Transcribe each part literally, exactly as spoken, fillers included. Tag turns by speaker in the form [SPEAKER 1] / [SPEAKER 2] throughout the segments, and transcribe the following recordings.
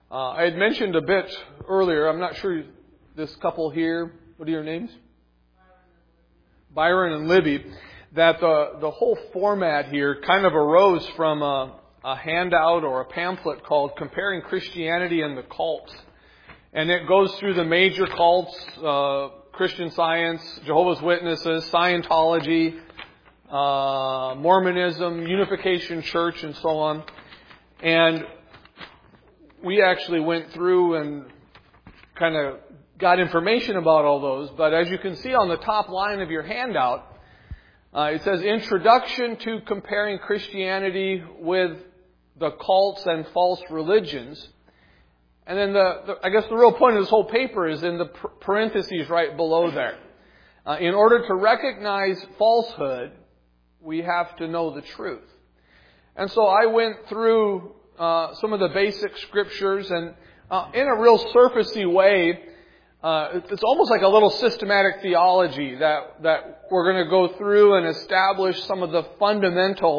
[SPEAKER 1] Uh, I had mentioned a bit earlier, I'm not sure this couple here, what are your names? Byron and Libby, that the, the whole format here kind of arose from a, a handout or a pamphlet called Comparing Christianity and the Cults. And it goes through the major cults, uh, Christian Science, Jehovah's Witnesses, Scientology, uh, Mormonism, Unification Church, and so on. And we actually went through and kind of got information about all those. But as you can see on the top line of your handout, uh, it says Introduction to Comparing Christianity with the Cults and False Religions. And then the, the I guess the real point of this whole paper is in the parentheses right below there. Uh, in order to recognize falsehood, we have to know the truth. And so I went through Uh, some of the basic scriptures, and uh, in a real surfacey way, uh, it's almost like a little systematic theology that that we're going to go through and establish some of the fundamental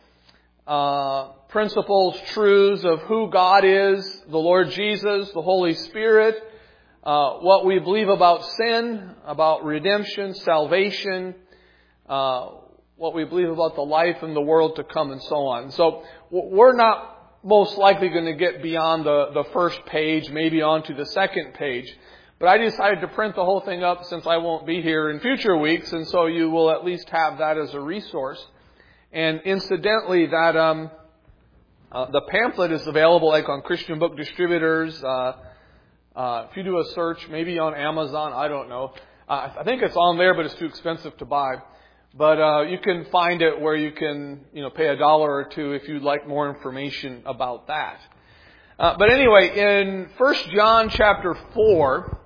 [SPEAKER 1] uh, principles, truths of who God is, the Lord Jesus, the Holy Spirit, uh, what we believe about sin, about redemption, salvation, uh, what we believe about the life and the world to come, and so on. So we're not most likely going to get beyond the, the first page, maybe onto the second page. But I decided to print the whole thing up since I won't be here in future weeks, and so you will at least have that as a resource. And incidentally, that um, uh, the pamphlet is available like on Christian Book Distributors. Uh, uh, if you do a search, maybe on Amazon, I don't know. Uh, I think it's on there, but it's too expensive to buy. But uh, you can find it where you can, you know, pay a dollar or two if you'd like more information about that. Uh, but anyway, in First John chapter four,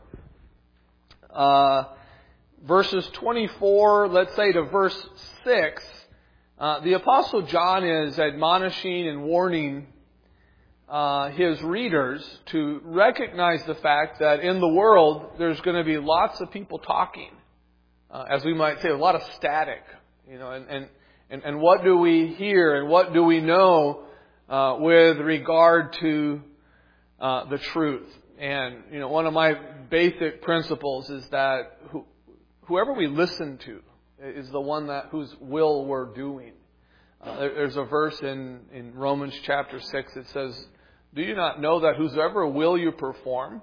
[SPEAKER 1] uh, verses twenty-four, let's say to verse six, uh, the Apostle John is admonishing and warning uh, his readers to recognize the fact that in the world there's going to be lots of people talking. Uh, as we might say, a lot of static, you know, and, and, and, and what do we hear and what do we know uh, with regard to uh, the truth? And, you know, one of my basic principles is that who, whoever we listen to is the one that whose will we're doing. Uh, there, there's a verse in, in Romans chapter six that says, "Do you not know that whosoever will you perform,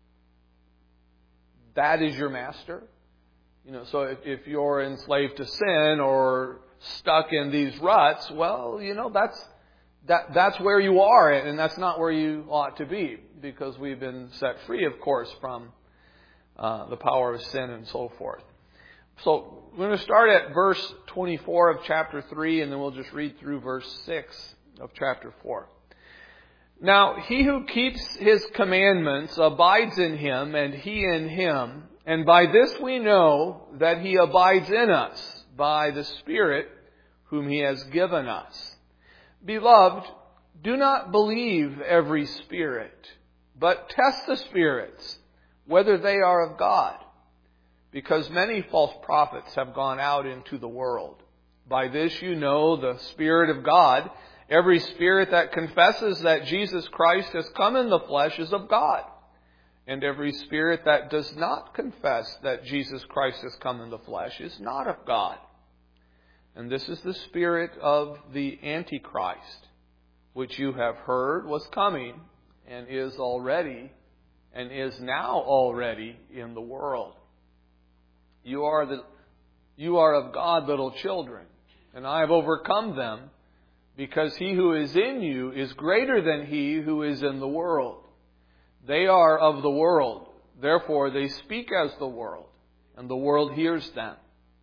[SPEAKER 1] that is your master?" You know, so if, if you're enslaved to sin or stuck in these ruts, well, you know, that's that that's where you are, and that's not where you ought to be, because we've been set free, of course, from uh, the power of sin and so forth. So we're going to start at verse twenty-four of chapter three, and then we'll just read through verse six of chapter four. "Now, he who keeps his commandments abides in him, and he in him. And by this we know that he abides in us, by the Spirit whom he has given us. Beloved, do not believe every spirit, but test the spirits, whether they are of God. Because many false prophets have gone out into the world. By this you know the Spirit of God. Every spirit that confesses that Jesus Christ has come in the flesh is of God. And every spirit that does not confess that Jesus Christ has come in the flesh is not of God. And this is the spirit of the Antichrist, which you have heard was coming, and is already, and is now already in the world. You are the, you are of God, little children, and I have overcome them, because he who is in you is greater than he who is in the world. They are of the world, therefore they speak as the world, and the world hears them.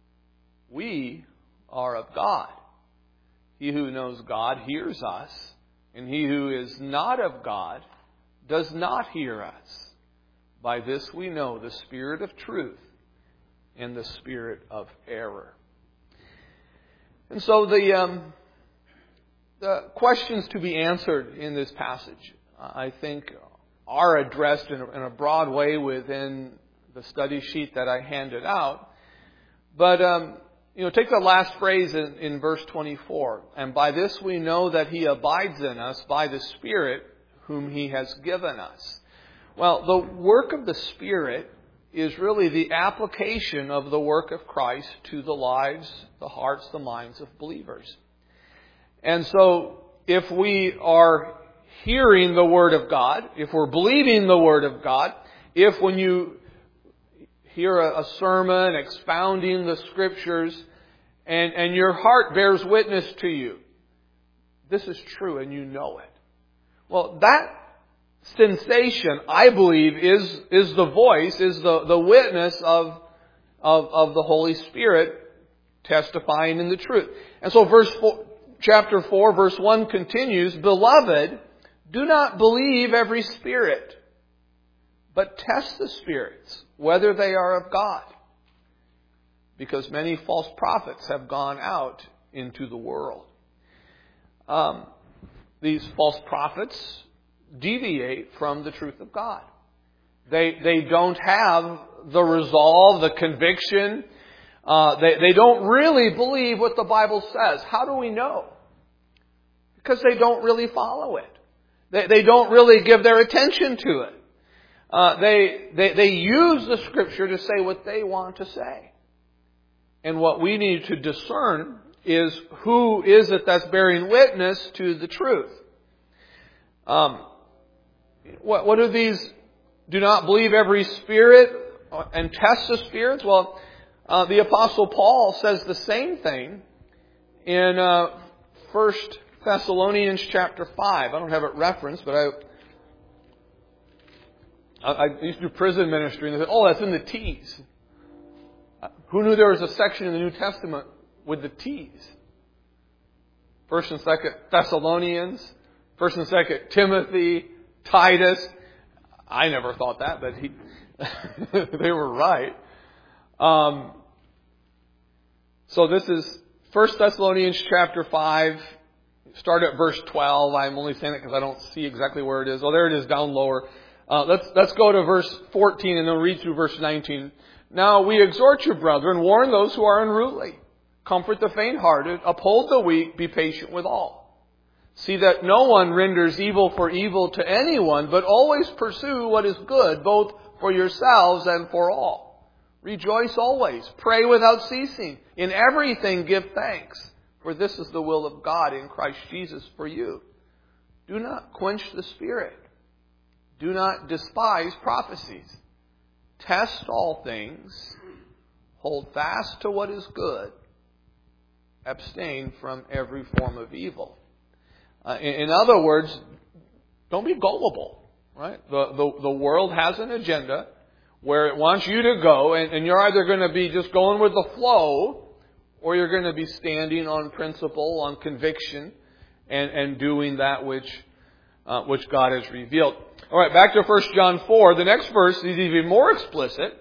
[SPEAKER 1] We are of God. He who knows God hears us, and he who is not of God does not hear us. By this we know the spirit of truth and the spirit of error." And so the, um, the questions to be answered in this passage, I think, are addressed in a, in a broad way within the study sheet that I handed out. But, um, you know, take the last phrase in, in verse twenty-four. "And by this we know that he abides in us by the Spirit whom He has given us. Well, the work of the Spirit is really the application of the work of Christ to the lives, the hearts, the minds of believers. And so, if we are hearing the Word of God, if we're believing the Word of God, if when you hear a, a sermon expounding the Scriptures and, and your heart bears witness to you, this is true and you know it. Well, that sensation, I believe, is is the voice, is the, the witness of, of, of the Holy Spirit testifying in the truth. And so verse four, chapter four, verse one continues, "Beloved, do not believe every spirit, but test the spirits, whether they are of God. Because many false prophets have gone out into the world." Um, these false prophets deviate from the truth of God. They they don't have the resolve, the conviction. Uh, they, they don't really believe what the Bible says. How do we know? Because they don't really follow it. They, they don't really give their attention to it. Uh, they, they, they use the Scripture to say what they want to say. And what we need to discern is who is it that's bearing witness to the truth. Um, what, what are these? Do not believe every spirit and test the spirits. Well, uh, the Apostle Paul says the same thing in uh, First Thessalonians chapter five. I don't have it referenced, but I, I, I used to do prison ministry, and they said, "Oh, that's in the T's." Who knew there was a section in the New Testament with the T's? First and Second Thessalonians, First and Second Timothy, Titus. I never thought that, but he, they were right. Um, so this is First Thessalonians chapter five. Start at verse twelve. I'm only saying it because I don't see exactly where it is. Oh, there it is, down lower. Uh, let's let's go to verse fourteen and then read through verse nineteen. "Now we exhort you, brethren, warn those who are unruly, comfort the faint-hearted, uphold the weak, be patient with all. See that no one renders evil for evil to anyone, but always pursue what is good, both for yourselves and for all. Rejoice always, pray without ceasing, in everything give thanks, for this is the will of God in Christ Jesus for you. Do not quench the Spirit. Do not despise prophecies. Test all things. Hold fast to what is good. Abstain from every form of evil." Uh, in, in other words, don't be gullible, right? The, the, the world has an agenda where it wants you to go, and, and you're either going to be just going with the flow, or you're going to be standing on principle, on conviction, and, and doing that which uh, which God has revealed. All right, back to First John four. The next verse is even more explicit.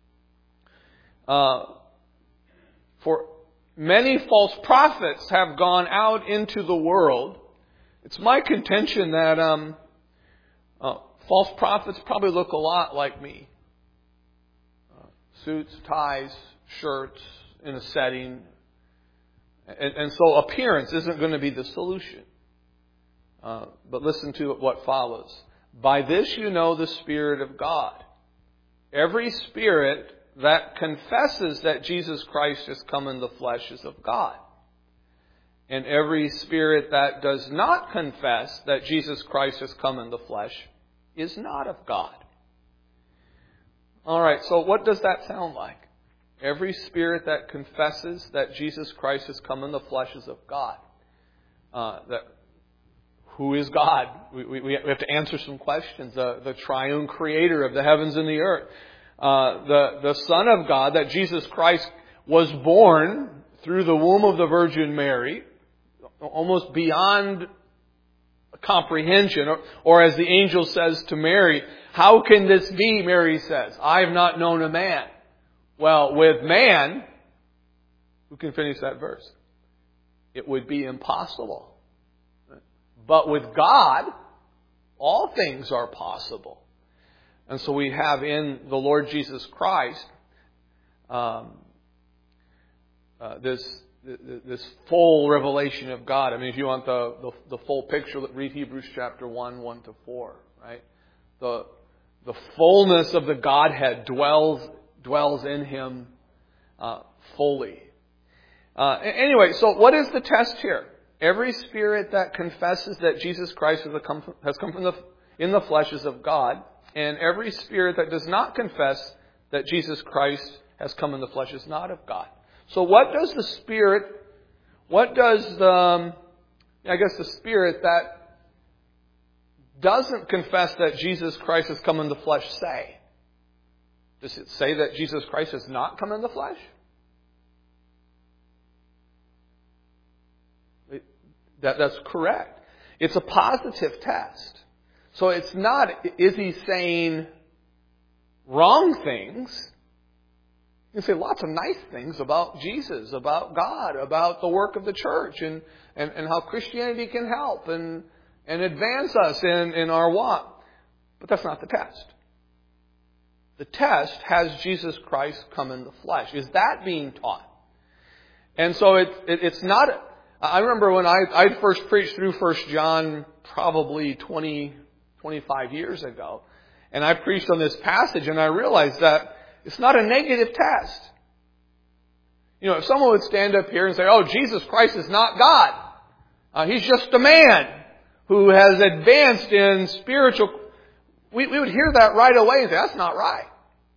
[SPEAKER 1] Uh, for many false prophets have gone out into the world. It's my contention that um, uh, false prophets probably look a lot like me. Uh, suits, ties, shirts, in a setting. And, and so appearance isn't going to be the solution. Uh, but listen to what follows. "By this you know the Spirit of God. Every spirit that confesses that Jesus Christ has come in the flesh is of God. And every spirit that does not confess that Jesus Christ has come in the flesh is not of God." All right, so what does that sound like? Every spirit that confesses that Jesus Christ has come in the flesh is of God. Uh, that, who is God? We, we, we have to answer some questions. The, the triune creator of the heavens and the earth. Uh, the, the Son of God, that Jesus Christ was born through the womb of the Virgin Mary, almost beyond comprehension. Or, or as the angel says to Mary, "How can this be?" Mary says, "I have not known a man." Well, with man, who can finish that verse? It would be impossible. But with God, all things are possible. And so we have in the Lord Jesus Christ um, uh, this this full revelation of God. I mean, if you want the, the, the full picture, read Hebrews chapter one, one to four, right? The, the fullness of the Godhead dwells, dwells in Him uh, fully. Uh, anyway, so what is the test here? Every spirit that confesses that Jesus Christ has come, has come from the, in the flesh is of God, and every spirit that does not confess that Jesus Christ has come in the flesh is not of God. So what does the spirit, what does the, um, I guess the spirit that doesn't confess that Jesus Christ has come in the flesh say? Does it say that Jesus Christ has not come in the flesh? That, that's correct. It's a positive test. So it's not, is he saying wrong things? You can say lots of nice things about Jesus, about God, about the work of the church, and, and, and how Christianity can help and, and advance us in, in our walk. But that's not the test. The test, has Jesus Christ come in the flesh? Is that being taught? And so it, it, it's not... I remember when I, I first preached through First John probably twenty, twenty-five years ago. And I preached on this passage and I realized that it's not a negative test. You know, if someone would stand up here and say, oh, Jesus Christ is not God. Uh, he's just a man who has advanced in spiritual... We, we would hear that right away and say, that's not right.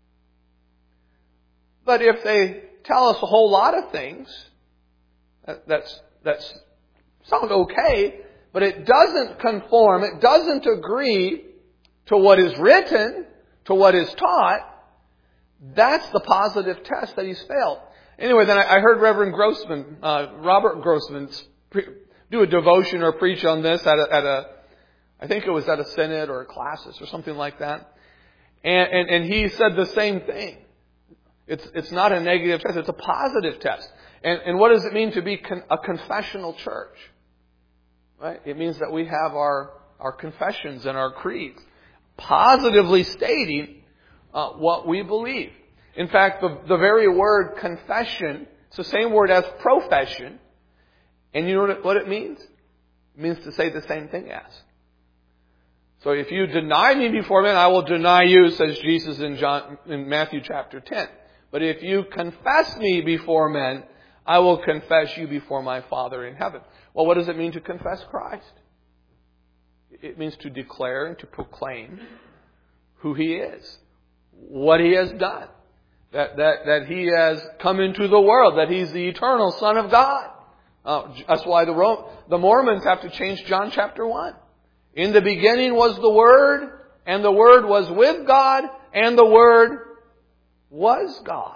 [SPEAKER 1] But if they tell us a whole lot of things, that, that's... that sound okay, but it doesn't conform, it doesn't agree to what is written, to what is taught, that's the positive test that he's failed. Anyway, then I heard Reverend Grossman, uh, Robert Grossman, do a devotion or preach on this at a, at a, I think it was at a synod or a classis or something like that. And, and, and he said the same thing. It's, it's not a negative test, it's a positive test. And, and what does it mean to be con- a confessional church? Right? It means that we have our, our confessions and our creeds positively stating uh, what we believe. In fact, the, the very word confession, it's the same word as profession. And you know what it, what it means? It means to say the same thing as. So if you deny me before men, I will deny you, says Jesus in, John, in Matthew chapter ten. But if you confess me before men, I will confess you before my Father in heaven. Well, what does it mean to confess Christ? It means to declare and to proclaim who He is, what He has done, that that that He has come into the world, that He's the eternal Son of God. Uh, that's why the Ro- the Mormons have to change John chapter one. In the beginning was the Word, and the Word was with God, and the Word was God.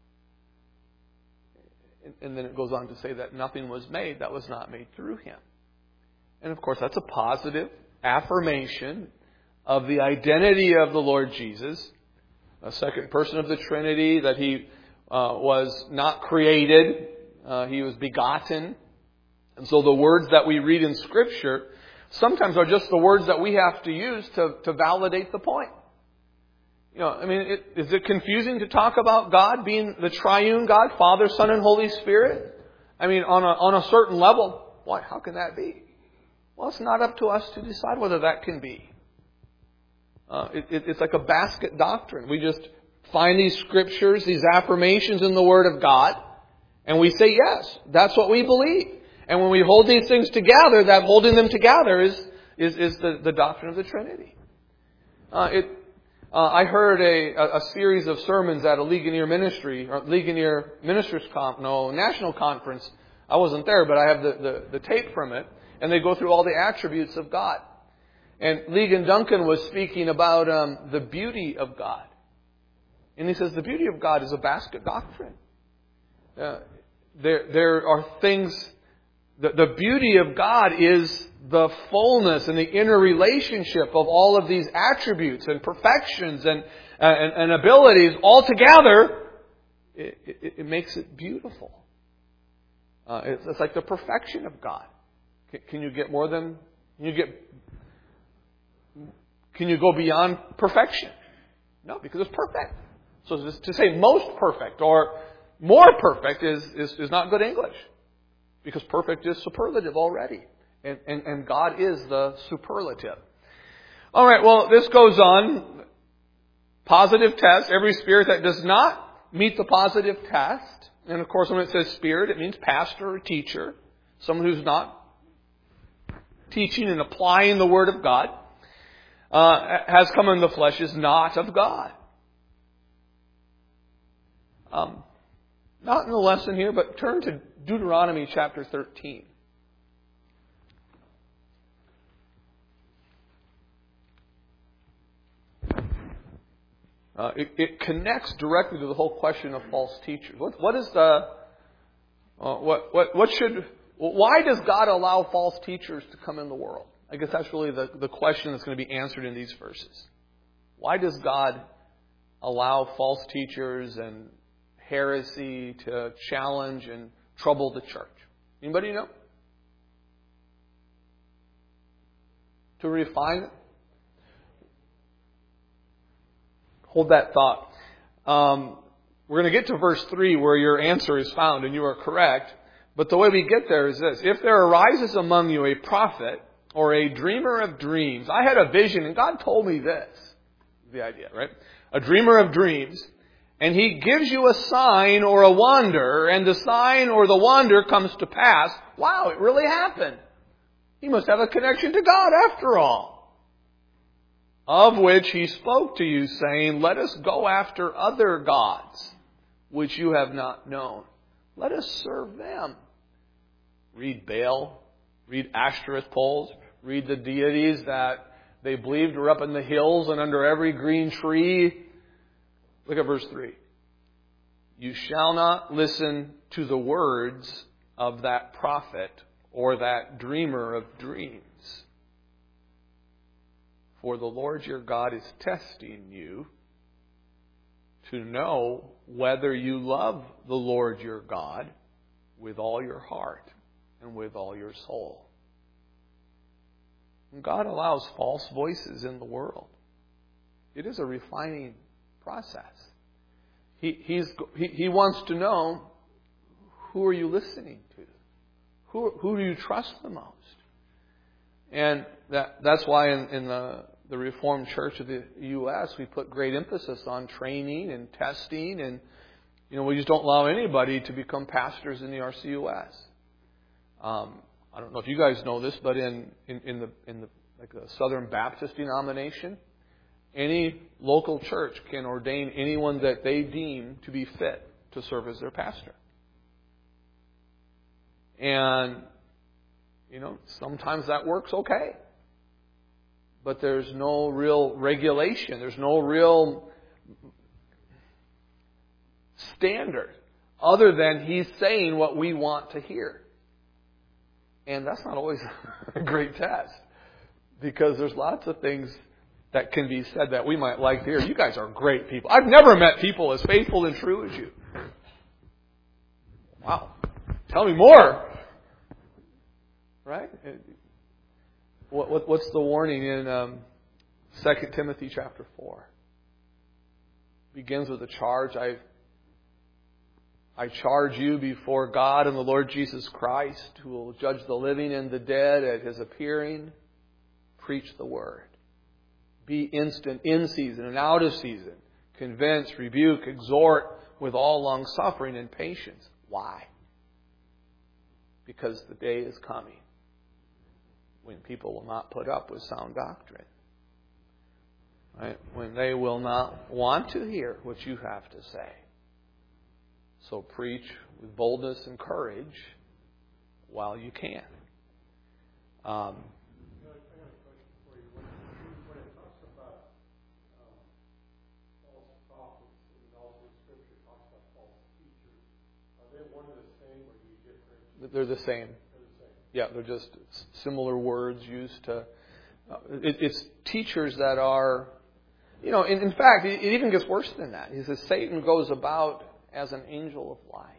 [SPEAKER 1] And then it goes on to say that nothing was made that was not made through Him. And of course, that's a positive affirmation of the identity of the Lord Jesus, a second person of the Trinity, that He uh, was not created, uh, He was begotten. And so the words that we read in Scripture sometimes are just the words that we have to use to, to validate the point. You know, I mean, it, is it confusing to talk about God being the triune God, Father, Son, and Holy Spirit? I mean, on a, on a certain level, why, how can that be? Well, it's not up to us to decide whether that can be. Uh, it, it, it's like a basket doctrine. We just find these scriptures, these affirmations in the Word of God, and we say, yes, that's what we believe. And when we hold these things together, that holding them together is, is, is the, the doctrine of the Trinity. Uh, it, Uh, I heard a, a series of sermons at a Ligonier ministry, or Ligonier Ministers Conf, no, National Conference. I wasn't there, but I have the, the, the tape from it. And they go through all the attributes of God. And Ligon Duncan was speaking about um, the beauty of God. And he says the beauty of God is a basket doctrine. Uh, there, there are things, the, the beauty of God is the fullness and the inner relationship of all of these attributes and perfections and, uh, and, and abilities all together. It, it, it makes it beautiful. Uh, it's, it's like the perfection of God. Can, can you get more than, can you get, can you go beyond perfection? No, because it's perfect. So to say most perfect or more perfect is, is, is not good English. Because perfect is superlative already. And, and, and God is the superlative. All right, well, this goes on. Positive test. Every spirit that does not meet the positive test. And of course, when it says spirit, it means pastor or teacher. Someone who's not teaching and applying the Word of God. Uh, has come in the flesh is not of God. Um, not in the lesson here, but turn to Deuteronomy chapter thirteen. Uh, it, it connects directly to the whole question of false teachers. What, what is the uh, what what what should why does God allow false teachers to come in the world? I guess that's really the, the question that's going to be answered in these verses. Why does God allow false teachers and heresy to challenge and trouble the church? Anybody know? To refine it? Hold that thought. Um, we're going to get to verse three where your answer is found, and you are correct. But the way we get there is this. If there arises among you a prophet or a dreamer of dreams. I had a vision, and God told me this. The idea, right? A dreamer of dreams. And he gives you a sign or a wonder, and the sign or the wonder comes to pass. Wow, it really happened. He must have a connection to God after all. Of which he spoke to you, saying, let us go after other gods, which you have not known. Let us serve them. Read Baal. Read Ashtoreth poles. Read the deities that they believed were up in the hills and under every green tree. Look at verse three. You shall not listen to the words of that prophet or that dreamer of dreams. For the Lord your God is testing you to know whether you love the Lord your God with all your heart and with all your soul. And God allows false voices in the world. It is a refining process. He, he's, he, he wants to know, who are you listening to? Who, who do you trust the most? And that, that's why in, in the, the Reformed Church of the U S we put great emphasis on training and testing, and you know we just don't allow anybody to become pastors in the R C U S. Um, I don't know if you guys know this, but in, in, in the in the like the Southern Baptist denomination, any local church can ordain anyone that they deem to be fit to serve as their pastor. And you know, sometimes that works okay. But there's no real regulation. There's no real standard other than he's saying what we want to hear. And that's not always a great test, because there's lots of things that can be said that we might like to hear. You guys are great people. I've never met people as faithful and true as you. Wow. Tell me more. Right? What, what, what's the warning in um, Second Timothy chapter four? Begins with a charge. I I charge you before God and the Lord Jesus Christ, who will judge the living and the dead at His appearing. Preach the word. Be instant in season and out of season. Convince, rebuke, exhort with all long suffering and patience. Why? Because the day is coming when people will not put up with sound doctrine. Right? When they will not want to hear what you have to say. So preach with boldness and courage while you can. Um, They're the same. Yeah, they're just similar words used to... Uh, it, it's teachers that are... You know, in, in fact, it, it even gets worse than that. He says Satan goes about as an angel of light.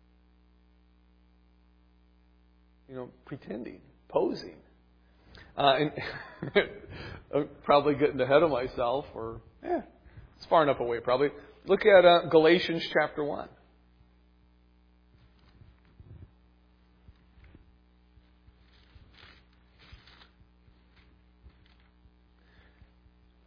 [SPEAKER 1] You know, pretending, posing. Uh, and I'm probably getting ahead of myself, or... Yeah, it's far enough away probably. Look at uh, Galatians chapter one.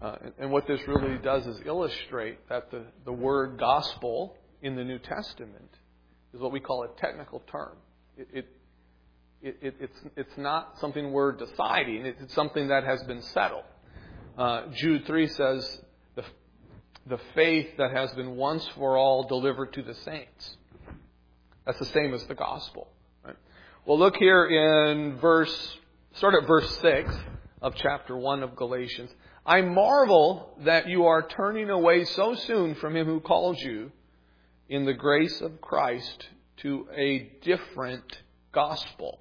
[SPEAKER 1] Uh, and, and what this really does is illustrate that the, the word gospel in the New Testament is what we call a technical term. It, it, it, it it's, it's not something we're deciding. It's something that has been settled. Uh, Jude three says, the, the faith that has been once for all delivered to the saints. That's the same as the gospel. Right? Well, look here in verse, start at verse six of chapter one of Galatians. I marvel that you are turning away so soon from him who called you in the grace of Christ to a different gospel,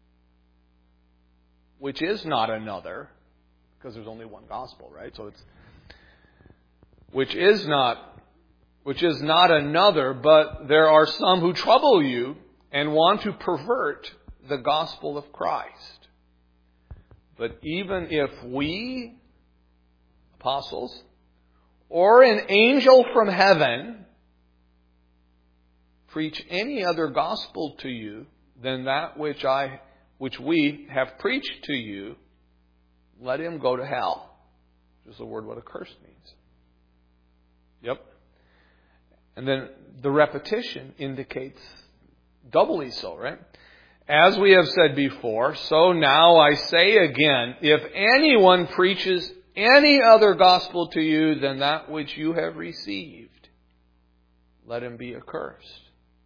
[SPEAKER 1] which is not another, because there's only one gospel, right? So it's, which is not Which is not another, but there are some who trouble you and want to pervert the gospel of Christ. But even if we, apostles, or an angel from heaven, preach any other gospel to you than that which I, which we have preached to you, let him go to hell. Which is the word what accursed means. Yep. And then the repetition indicates doubly so, right? As we have said before, so now I say again, if anyone preaches any other gospel to you than that which you have received, let him be accursed.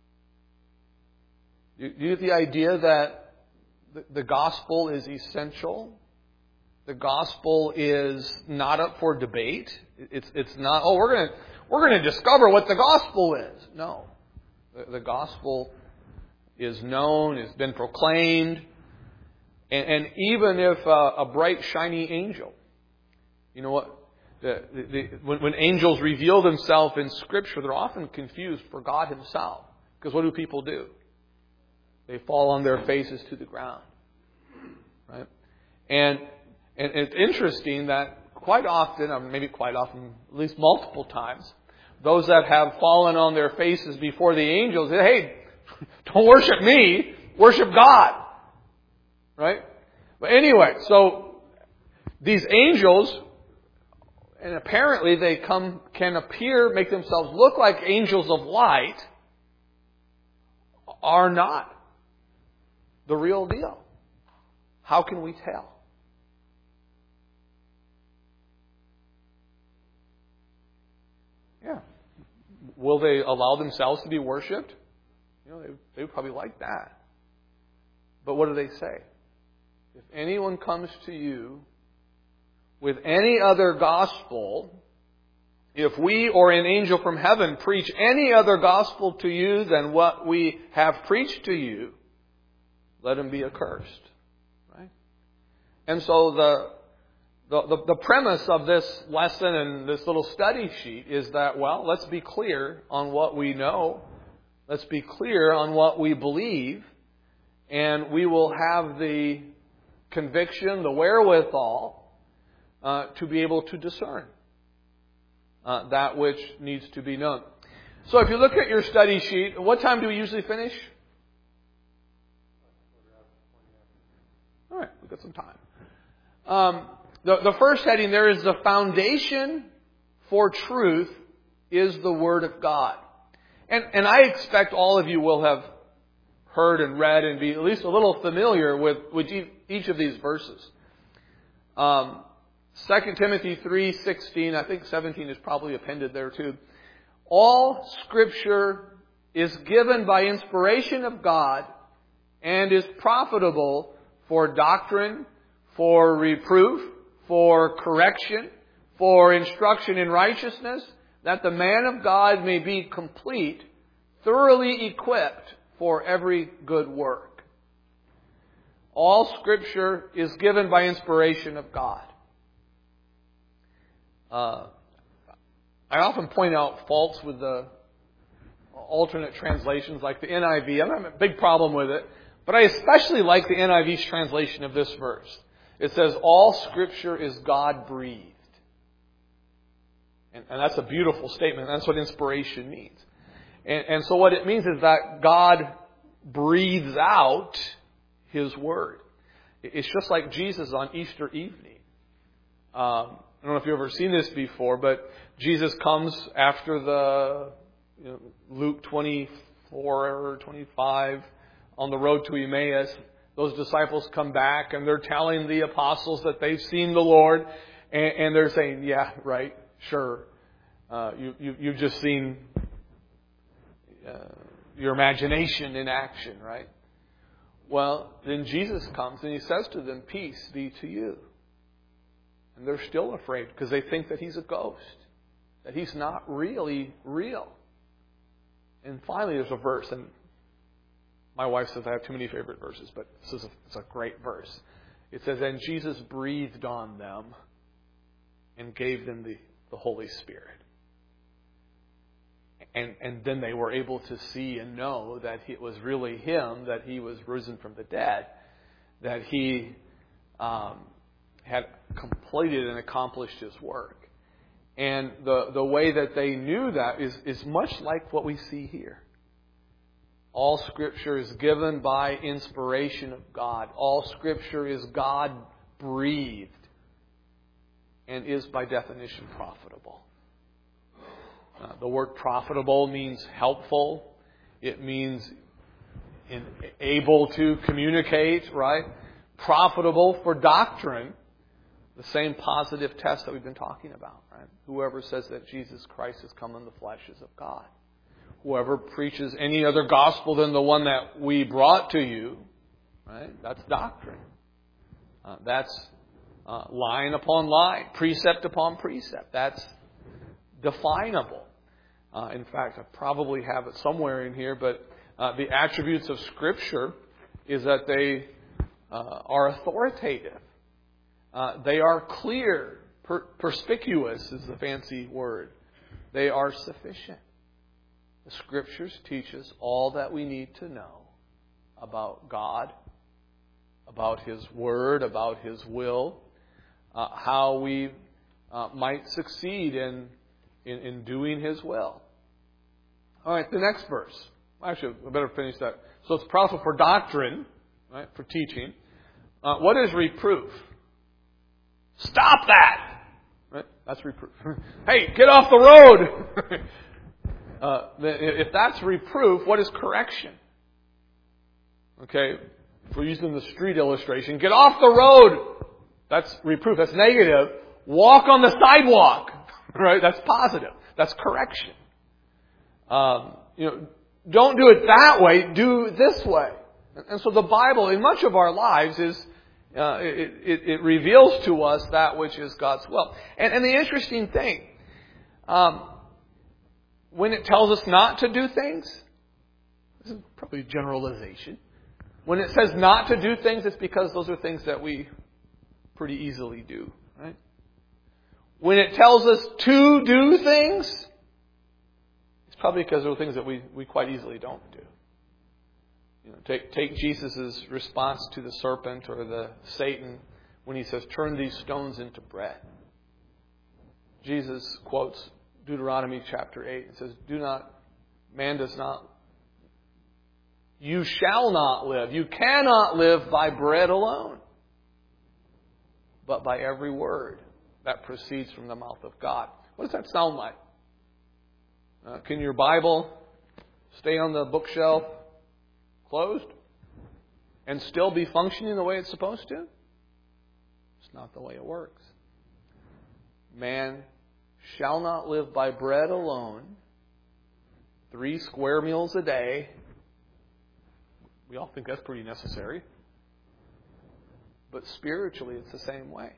[SPEAKER 1] Do you get the idea that the gospel is essential? The gospel is not up for debate. It's it's not, oh, we're going to we're going to discover what the gospel is. No. The, the gospel is known, it's been proclaimed. And, and even if a, a bright, shiny angel, you know what? The, the, the, when, when angels reveal themselves in Scripture, they're often confused for God Himself. Because what do people do? They fall on their faces to the ground. Right? And, and it's interesting that quite often, or maybe quite often, at least multiple times, those that have fallen on their faces before the angels say, hey, don't worship me, worship God. Right? But anyway, so these angels, and apparently they come can appear, make themselves look like angels of light, are not the real deal. How can we tell? Yeah. Will they allow themselves to be worshipped? You know, they, they would probably like that. But what do they say? If anyone comes to you with any other gospel, if we or an angel from heaven preach any other gospel to you than what we have preached to you, let him be accursed. Right? And so the The, the, the premise of this lesson and this little study sheet is that, well, let's be clear on what we know. Let's be clear on what we believe. And we will have the conviction, the wherewithal, uh, to be able to discern uh, that which needs to be known. So if you look at your study sheet, what time do we usually finish? All right, we've got some time. Um, The, the first heading there is the foundation for truth is the Word of God. And, and I expect all of you will have heard and read and be at least a little familiar with, with each of these verses. Um, Second Timothy three sixteen, I think seventeen is probably appended there too. All Scripture is given by inspiration of God and is profitable for doctrine, for reproof, for correction, for instruction in righteousness, that the man of God may be complete, thoroughly equipped for every good work. All Scripture is given by inspiration of God. Uh, I often point out faults with the alternate translations like the N I V. I have a big problem with it, but I especially like the N I V's translation of this verse. It says, all Scripture is God-breathed. And, and that's a beautiful statement. That's what inspiration means. And, and so what it means is that God breathes out His Word. It's just like Jesus on Easter evening. Um, I don't know if you've ever seen this before, but Jesus comes after the you know, Luke twenty-four or twenty-five on the road to Emmaus. Those disciples come back and they're telling the apostles that they've seen the Lord, and, and they're saying, "Yeah, right, sure. Uh, you, you you've just seen uh, your imagination in action, right?" Well, then Jesus comes and He says to them, "Peace be to you." And they're still afraid because they think that He's a ghost, that He's not really real. And finally there's a verse, and my wife says I have too many favorite verses, but this is a, it's a great verse. It says, "And Jesus breathed on them and gave them the, the Holy Spirit." And, and then they were able to see and know that it was really Him, that He was risen from the dead, that He um, had completed and accomplished His work. And the, the way that they knew that is, is much like what we see here. All Scripture is given by inspiration of God. All Scripture is God-breathed and is by definition profitable. Uh, the word profitable means helpful. It means in, able to communicate, right? Profitable for doctrine. The same positive test that we've been talking about, right? Whoever says that Jesus Christ has come in the flesh is of God. Whoever preaches any other gospel than the one that we brought to you, right? That's doctrine. Uh, that's uh, line upon line, precept upon precept. That's definable. Uh, in fact, I probably have it somewhere in here, but uh, the attributes of Scripture is that they uh, are authoritative. Uh, they are clear, per- perspicuous is the fancy word. They are sufficient. The Scriptures teach us all that we need to know about God, about His Word, about His will, uh, how we uh, might succeed in, in in doing His will. All right, the next verse. Actually, I better finish that. So it's profitable for doctrine, right, for teaching. Uh, what is reproof? Stop that! Right? That's reproof. Hey, get off the road! uh, if that's reproof, what is correction? Okay, if we're using the street illustration, get off the road! That's reproof. That's negative. Walk on the sidewalk! Right? That's positive. That's correction. Um, you know, don't do it that way. Do this way. And so the Bible, in much of our lives, is Uh, it, it, it reveals to us that which is God's will. And, and the interesting thing, um, when it tells us not to do things, this is probably a generalization. When it says not to do things, it's because those are things that we pretty easily do, right? When it tells us to do things, it's probably because those are things that we, we quite easily don't do. You know, take take Jesus' response to the serpent or the Satan when he says, "Turn these stones into bread." Jesus quotes Deuteronomy chapter eight. It says, "Do not, man does not, you shall not live, you cannot live by bread alone, but by every word that proceeds from the mouth of God." What does that sound like? Uh, can your Bible stay on the bookshelf closed and still be functioning the way it's supposed to? It's not the way it works. Man shall not live by bread alone. Three square meals a day. We all think that's pretty necessary. But spiritually, it's the same way.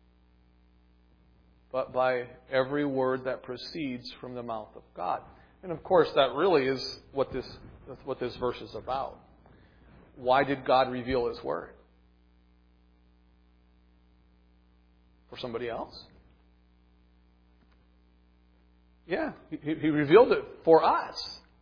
[SPEAKER 1] But by every word that proceeds from the mouth of God. And of course, that really is what this That's what this verse is about. Why did God reveal His Word? For somebody else? Yeah, He, he revealed it for us.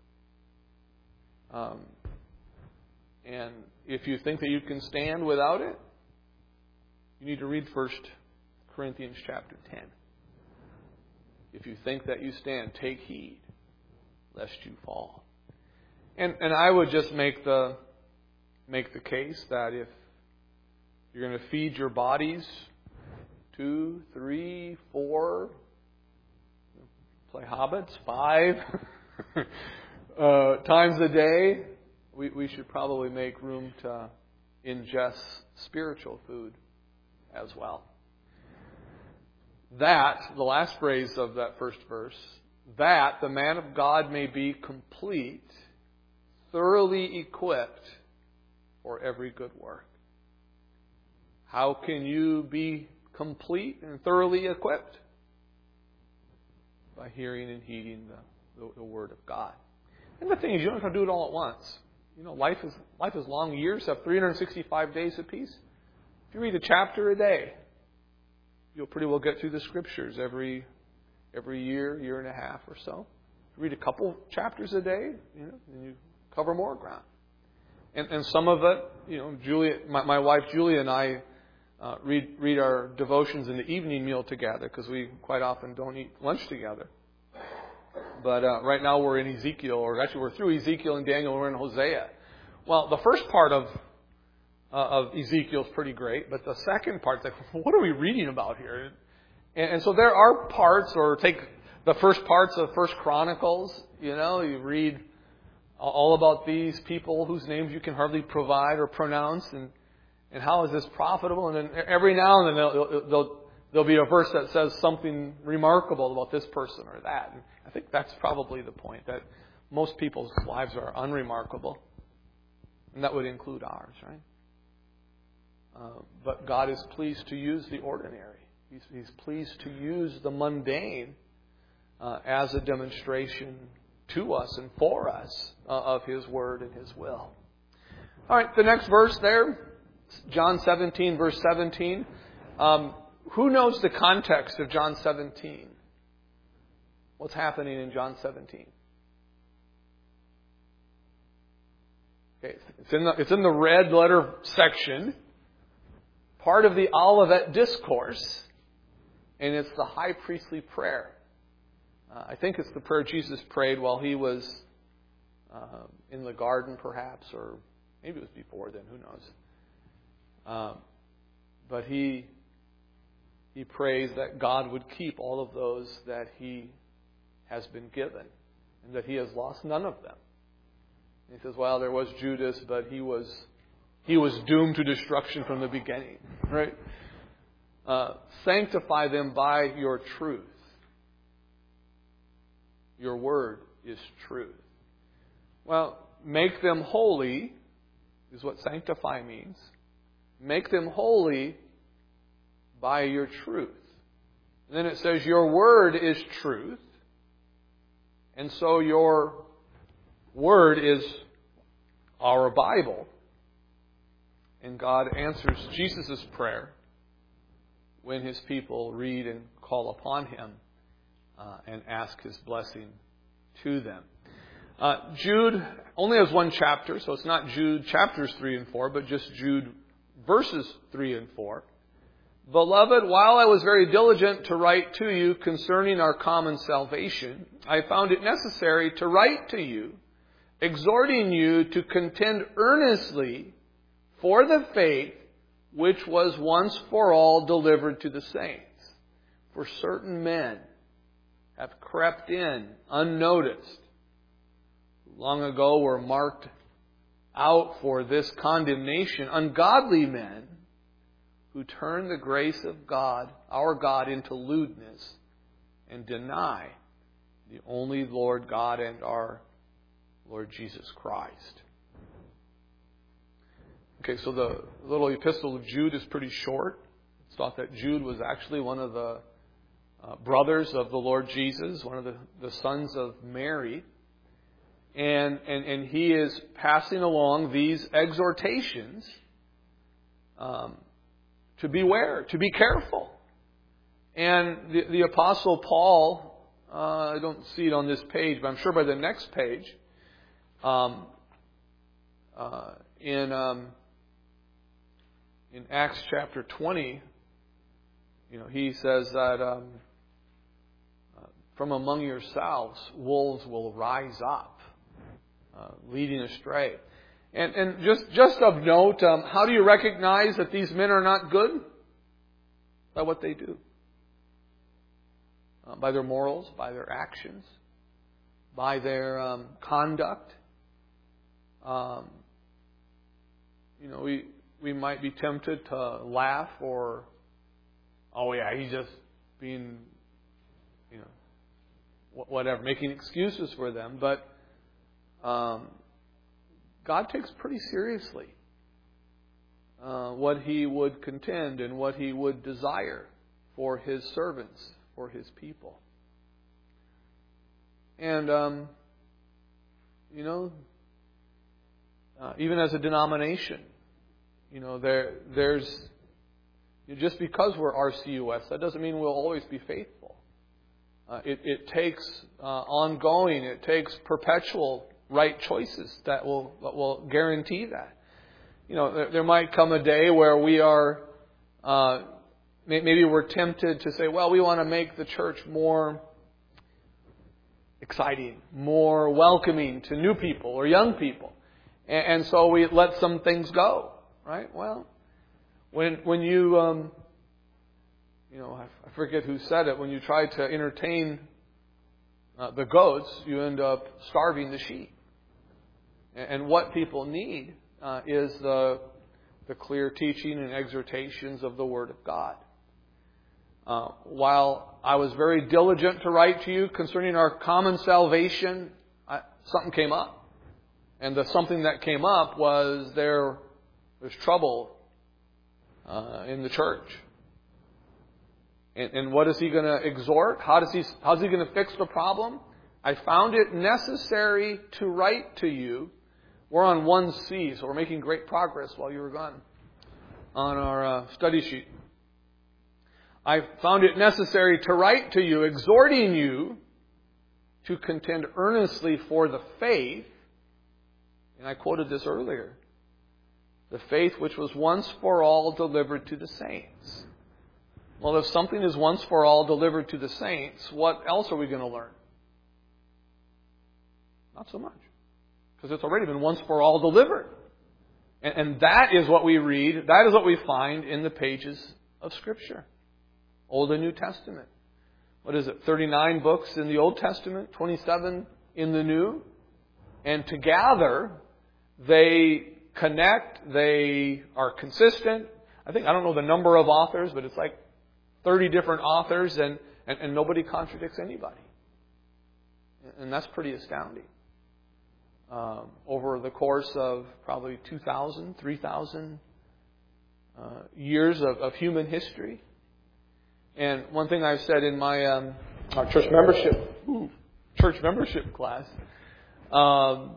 [SPEAKER 1] Um, and if you think that you can stand without it, you need to read First Corinthians chapter ten. If you think that you stand, take heed, lest you fall. And and I would just make the make the case that if you're going to feed your bodies two, three, four, play hobbits, five uh, times a day, we, we should probably make room to ingest spiritual food as well. That, the last phrase of that first verse, that the man of God may be complete, thoroughly equipped for every good work. How can you be complete and thoroughly equipped? By hearing and heeding the, the, the Word of God. And the thing is, you don't have to do it all at once. You know, life is life is long. Years have three hundred sixty-five days apiece. If you read a chapter a day, you'll pretty well get through the Scriptures every every year, year and a half or so. If you read a couple chapters a day, you know, and you cover more ground. And, and some of it, you know, Julia, my, my wife Julia and I uh, read read our devotions in the evening meal together because we quite often don't eat lunch together. But uh, right now we're in Ezekiel, or actually we're through Ezekiel and Daniel. We're in Hosea. Well, the first part of uh, of Ezekiel is pretty great, but the second part, like, what are we reading about here? And, and so there are parts, or take the first parts of First Chronicles. You know, you read all about these people whose names you can hardly provide or pronounce, and and how is this profitable? And then every now and then they'll, they'll, there'll be a verse that says something remarkable about this person or that. And I think that's probably the point, that most people's lives are unremarkable. And that would include ours, right? Uh, but God is pleased to use the ordinary. He's, he's pleased to use the mundane uh, as a demonstration to us and for us uh, of His Word and His will. All right, the next verse there, John seventeen, verse seventeen. Um, who knows the context of John seventeen? What's happening in John seventeen? Okay, it's in the it's in the red letter section, part of the Olivet Discourse, and it's the high priestly prayer. Uh, I think it's the prayer Jesus prayed while He was uh, in the garden, perhaps, or maybe it was before then. Who knows? Um, but he he prays that God would keep all of those that He has been given, and that He has lost none of them. And he says, "Well, there was Judas, but he was he was doomed to destruction from the beginning." Right? Uh, sanctify them by Your truth. Your word is truth. Well, make them holy is what sanctify means. Make them holy by Your truth. And then it says Your word is truth. And so Your word is our Bible. And God answers Jesus' prayer when His people read and call upon Him uh, and ask His blessing to them. Uh, Jude only has one chapter, so it's not Jude chapters three and four, but just Jude verses three and four. Beloved, while I was very diligent to write to you concerning our common salvation, I found it necessary to write to you, exhorting you to contend earnestly for the faith which was once for all delivered to the saints. For certain men have crept in unnoticed, long ago were marked out for this condemnation, ungodly men who turn the grace of God, our God, into lewdness and deny the only Lord God and our Lord Jesus Christ. Okay, so the little epistle of Jude is pretty short. It's thought that Jude was actually one of the uh, brothers of the Lord Jesus, one of the, the sons of Mary. And, and, and he is passing along these exhortations um, to beware, to be careful. And the, the Apostle Paul, uh, I don't see it on this page, but I'm sure by the next page, um, uh, in um, in Acts chapter twenty, you know, he says that um, uh, from among yourselves wolves will rise up, uh, leading astray. And, and just, just of note, um, how do you recognize that these men are not good? by what they do. Uh, by their morals, by their actions, by their um, conduct. Um, you know, we we might be tempted to laugh or, oh yeah, he's just being, you know, whatever, making excuses for them. But um, God takes pretty seriously uh, what He would contend and what He would desire for His servants, for His people. And, um, you know, uh, even as a denomination, you know, there there's, you know, just because we're R C U S, that doesn't mean we'll always be faithful. Uh, it, it takes uh, ongoing, it takes perpetual right choices that will that will guarantee that. You know, there, there might come a day where we are, uh, maybe we're tempted to say, well, we want to make the church more exciting, more welcoming to new people or young people. And, and so we let some things go, right? Well, when when you, um, you know, I forget who said it, when you try to entertain uh, the goats, you end up starving the sheep. And, and what people need uh, is the, the clear teaching and exhortations of the Word of God. Uh, while I was very diligent to write to you concerning our common salvation, I, something came up. And the something that came up was there there's trouble uh, in the church. And, and what is he going to exhort? How does he? How's he going to fix the problem? I found it necessary to write to you. We're on one C, so we're making great progress while you were gone on our uh, study sheet. I found it necessary to write to you, exhorting you to contend earnestly for the faith, and I quoted this earlier, the faith which was once for all delivered to the saints. Well, if something is once for all delivered to the saints, what else are we going to learn? Not so much. Because it's already been once for all delivered. And, and that is what we read, that is what we find in the pages of Scripture. Old and New Testament. What is it? thirty-nine books in the Old Testament, twenty-seven in the New. And together, they connect, they are consistent. I think, I don't know the number of authors, but it's like thirty different authors, and, and, and nobody contradicts anybody. And that's pretty astounding. Um, over the course of probably two thousand, three thousand uh, years of, of human history. And one thing I've said in my um, our church membership ooh, church membership class, um,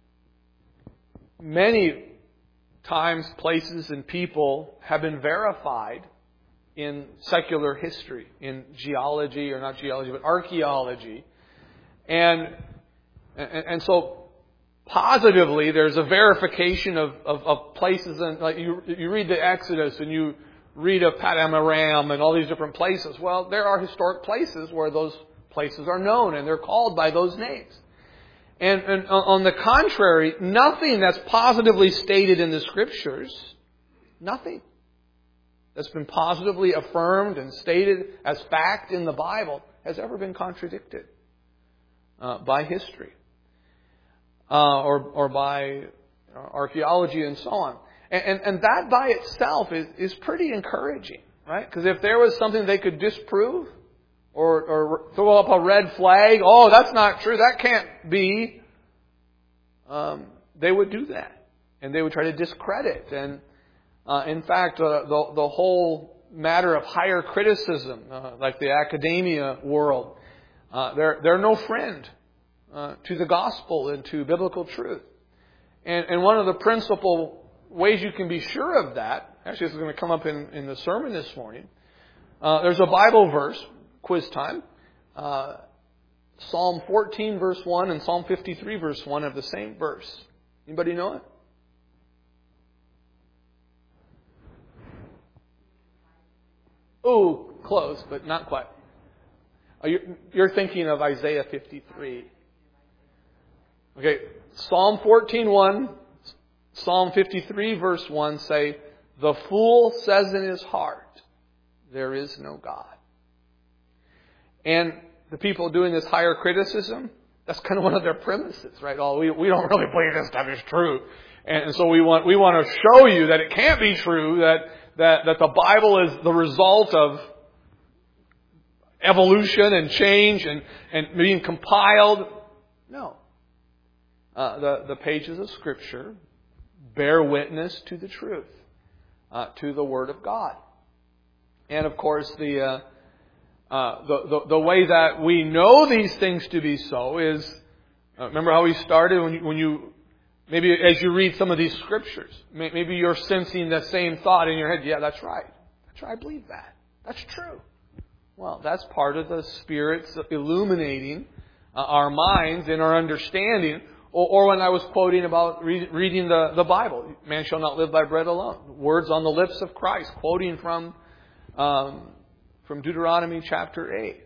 [SPEAKER 1] many times, places, and people have been verified in secular history, in geology, or not geology, but archaeology, and and, and so positively, there's a verification of, of, of places, and like you you read the Exodus and you read of Padam Aram and all these different places. Well, there are historic places where those places are known and they're called by those names. And, and on the contrary, nothing that's positively stated in the Scriptures, nothing that's been positively affirmed and stated as fact in the Bible has ever been contradicted uh, by history uh, or, or by archaeology and so on. And, and, and that by itself is, is pretty encouraging, right? Because if there was something they could disprove or, or throw up a red flag, oh, that's not true, that can't be, um, they would do that. And they would try to discredit. And uh, in fact, uh, the, the whole matter of higher criticism, uh, like the academia world, uh, they're, they're no friend uh, to the gospel and to biblical truth. And, and one of the principal ways you can be sure of that, actually this is going to come up in, in the sermon this morning, uh, there's a Bible verse, quiz time, uh, Psalm fourteen verse one and Psalm fifty-three verse one have the same verse. Anybody know it? Oh, close, but not quite. Oh, you're, you're thinking of Isaiah fifty-three. Okay, Psalm fourteen one, Psalm fifty-three verse one say, "The fool says in his heart, there is no God. And the people doing this higher criticism, that's kind of one of their premises, right? Oh, we, we don't really believe this stuff is true. And, and so we want we want to show you that it can't be true, that, that, that the Bible is the result of evolution and change and, and being compiled. No. Uh, the, the pages of Scripture bear witness to the truth, uh, to the Word of God. And of course, the, uh, uh, the, the the way that we know these things to be so is, uh, remember how we started when you, when you, maybe as you read some of these Scriptures, maybe you're sensing the same thought in your head. Yeah, that's right. That's right. I believe that. That's true. Well, that's part of the Spirit's illuminating uh, our minds and our understanding. Or, or when I was quoting about re- reading the, the Bible, man shall not live by bread alone. Words on the lips of Christ, quoting from um, from Deuteronomy chapter eight.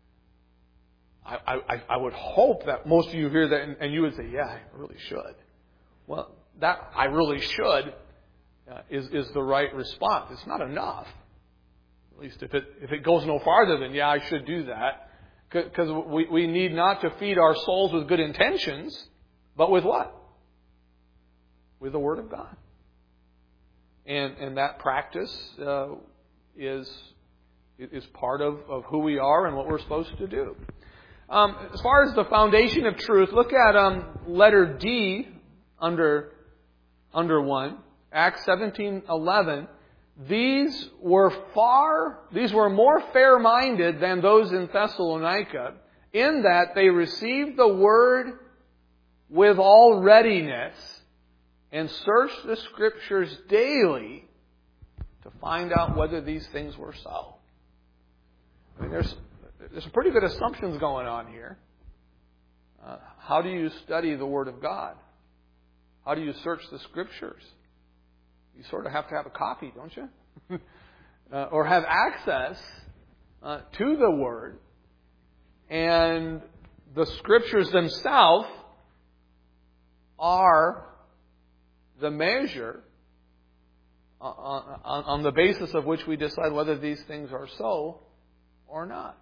[SPEAKER 1] I, I, I would hope that most of you hear that and, and you would say, yeah, I really should. Well, that I really should uh, is, is the right response. It's not enough. At least if it if it goes no farther than, yeah, I should do that. Because we, we need not to feed our souls with good intentions, but with what? With the Word of God. And and that practice uh, is is part of, of who we are and what we're supposed to do. Um, as far as the foundation of truth, look at um, letter D under under one, Acts seventeen eleven. These were far, these were more fair-minded than those in Thessalonica, in that they received the Word with all readiness and searched the Scriptures daily to find out whether these things were so. I mean, there's there's some pretty good assumptions going on here. Uh, how do you study the Word of God? How do you search the Scriptures? You sort of have to have a copy, don't you? uh, or have access uh, to the Word. And the Scriptures themselves are the measure on, on, on the basis of which we decide whether these things are so or not.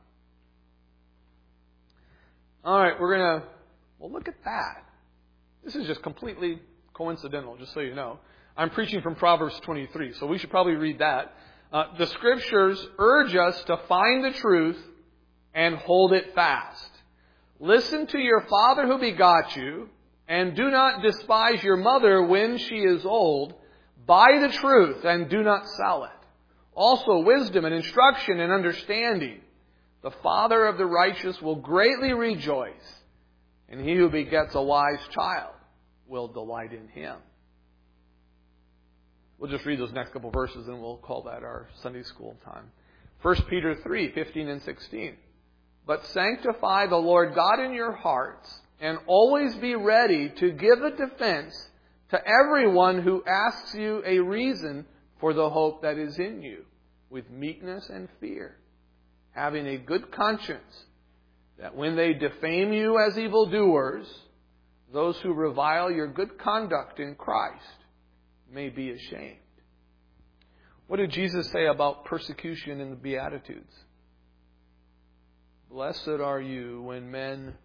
[SPEAKER 1] All right, we're going to, well, look at that. This is just completely coincidental, just so you know. I'm preaching from Proverbs twenty-three, so we should probably read that. Uh, the Scriptures urge us to find the truth and hold it fast. Listen to your father who begot you, and do not despise your mother when she is old. Buy the truth and do not sell it. Also wisdom and instruction and understanding. The father of the righteous will greatly rejoice, and he who begets a wise child will delight in him. We'll just read those next couple verses and we'll call that our Sunday school time. First Peter three, fifteen and sixteen. But sanctify the Lord God in your hearts, and always be ready to give a defense to everyone who asks you a reason for the hope that is in you, with meekness and fear, having a good conscience, that when they defame you as evildoers, those who revile your good conduct in Christ may be ashamed. What did Jesus say about persecution in the Beatitudes? Blessed are you when men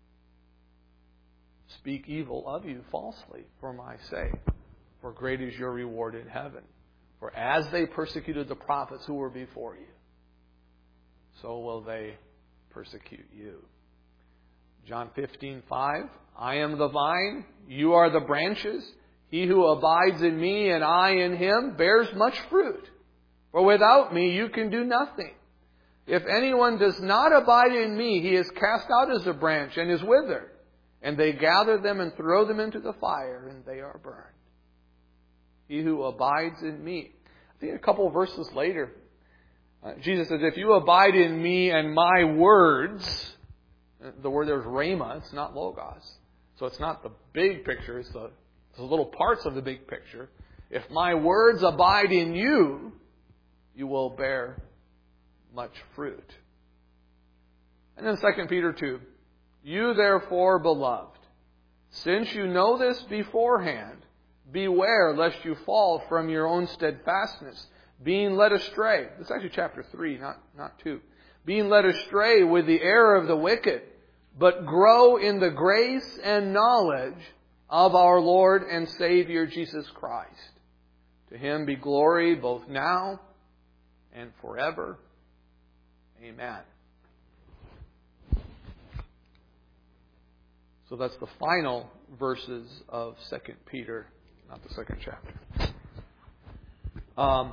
[SPEAKER 1] speak evil of you falsely for my sake, for great is your reward in heaven. For as they persecuted the prophets who were before you, so will they persecute you. John fifteen five. I am the vine, you are the branches. He who abides in me and I in him bears much fruit. For without me you can do nothing. If anyone does not abide in me, he is cast out as a branch and is withered. And they gather them and throw them into the fire, and they are burned. He who abides in me. I think a couple of verses later, uh, Jesus says, if you abide in me and my words, the word there is rhema, it's not logos. So it's not the big picture, it's the, it's the little parts of the big picture. If my words abide in you, you will bear much fruit. And then Second Peter two. You therefore, beloved, since you know this beforehand, beware lest you fall from your own steadfastness, being led astray. This is actually chapter three, not, not two. Being led astray with the error of the wicked, but grow in the grace and knowledge of our Lord and Savior Jesus Christ. To Him be glory both now and forever. Amen. So that's the final verses of Second Peter, not the second chapter. Um,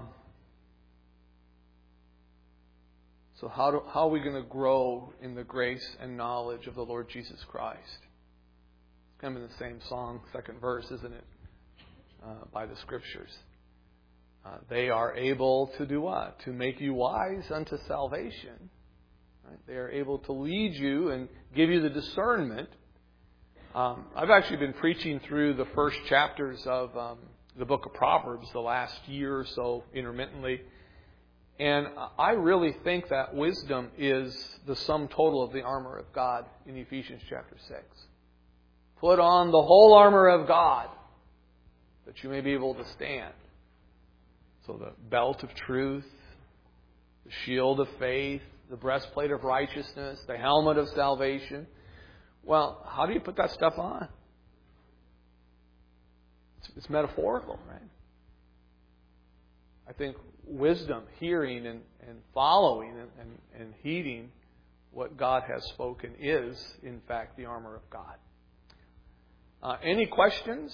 [SPEAKER 1] so how, do, how are we going to grow in the grace and knowledge of the Lord Jesus Christ? It's kind of in the same song, second verse, isn't it? Uh, by the Scriptures. Uh, they are able to do what? To make you wise unto salvation. Right? They are able to lead you and give you the discernment. Um, I've actually been preaching through the first chapters of um, the book of Proverbs the last year or so intermittently. And I really think that wisdom is the sum total of the armor of God in Ephesians chapter six. Put on the whole armor of God that you may be able to stand. So the belt of truth, the shield of faith, the breastplate of righteousness, the helmet of salvation. Well, how do you put that stuff on? It's, it's metaphorical, right? I think wisdom, hearing and, and following and, and, and heeding what God has spoken is, in fact, the armor of God. Uh, any questions?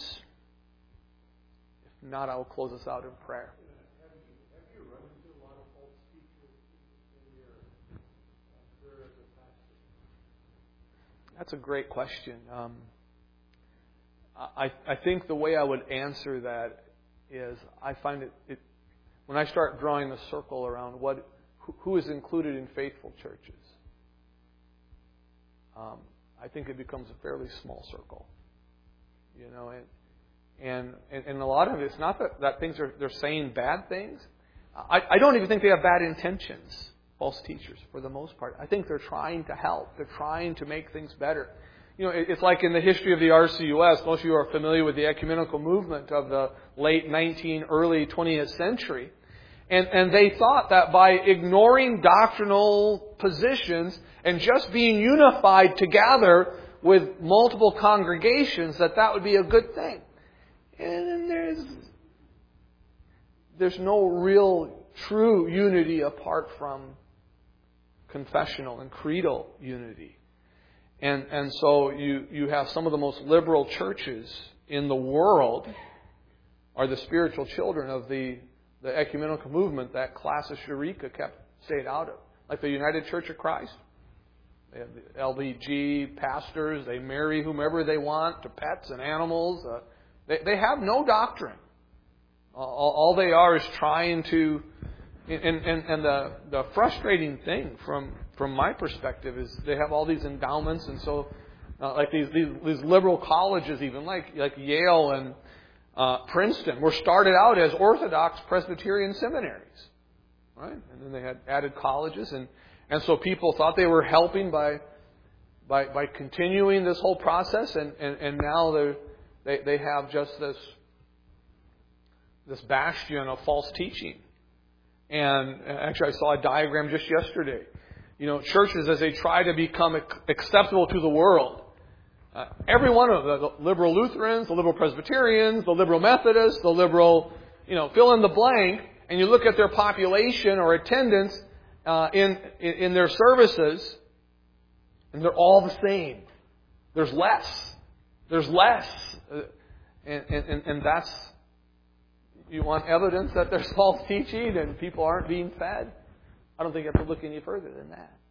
[SPEAKER 1] If not, I will close us out in prayer. That's a great question. Um, I, I think the way I would answer that is I find it, it when I start drawing a circle around what who, who is included in faithful churches, um, I think it becomes a fairly small circle. You know, and and and, and a lot of it's not that, that things are they're saying bad things. I, I don't even think they have bad intentions. False teachers, for the most part. I think they're trying to help. They're trying to make things better. You know, it's like in the history of the R C U S, most of you are familiar with the ecumenical movement of the late nineteenth, early twentieth century. And, and they thought that by ignoring doctrinal positions and just being unified together with multiple congregations, that that would be a good thing. And there's, there's no real true unity apart from confessional and creedal unity. And and so you, you have some of the most liberal churches in the world are the spiritual children of the, the ecumenical movement that Classa Sharika kept stayed out of. Like the United Church of Christ. They have the L B G pastors. They marry whomever they want to pets and animals. Uh, they, they have no doctrine. All, all they are is trying to... And, and, and the, the frustrating thing from, from my perspective is they have all these endowments, and so uh, like these, these these liberal colleges, even like like Yale and uh, Princeton, were started out as Orthodox Presbyterian seminaries, right? And then they had added colleges, and, and so people thought they were helping by by by continuing this whole process, and, and, and now they they they have just this this bastion of false teaching. And actually, I saw a diagram just yesterday. You know, churches, as they try to become acceptable to the world, uh, every one of them, the liberal Lutherans, the liberal Presbyterians, the liberal Methodists, the liberal, you know, fill in the blank, and you look at their population or attendance uh, in, in in their services, and they're all the same. There's less. There's less. Uh, and, and, and that's... You want evidence that there's false teaching and people aren't being fed? I don't think you have to look any further than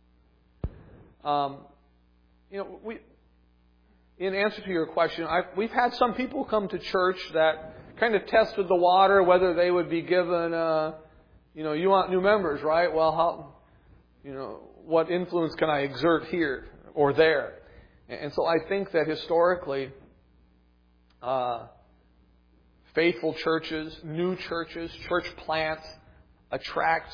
[SPEAKER 1] that. Um, you know, we, in answer to your question, I've, we've had some people come to church that kind of tested the water, whether they would be given, uh, you know, you want new members, right? Well, how, you know, what influence can I exert here or there? And so I think that historically, uh, faithful churches, new churches, church plants attract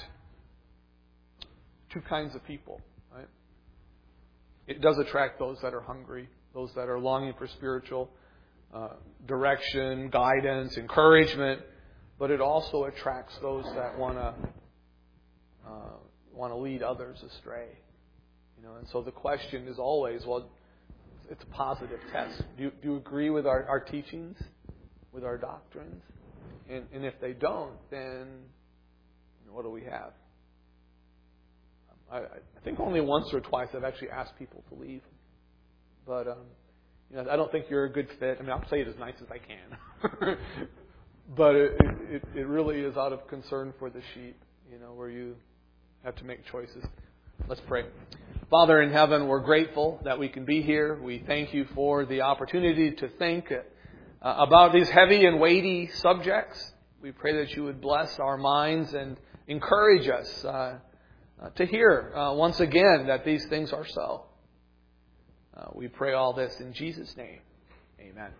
[SPEAKER 1] two kinds of people. Right? It does attract those that are hungry, those that are longing for spiritual uh, direction, guidance, encouragement. but it also attracts those that want to uh, want to lead others astray. You know, and so the question is always, well, it's a positive test. Do you, do you agree with our, our teachings, with our doctrines? And, and if they don't, then you know, what do we have? I, I think only once or twice I've actually asked people to leave. But um, you know, I don't think you're a good fit. I mean, I'll say it as nice as I can. But it, it, it really is out of concern for the sheep, you know, where you have to make choices. Let's pray. Father in heaven, we're grateful that we can be here. We thank you for the opportunity to think uh, about these heavy and weighty subjects. We pray that you would bless our minds and encourage us uh, uh, to hear uh, once again that these things are so. Uh, we pray all this in Jesus' name. Amen.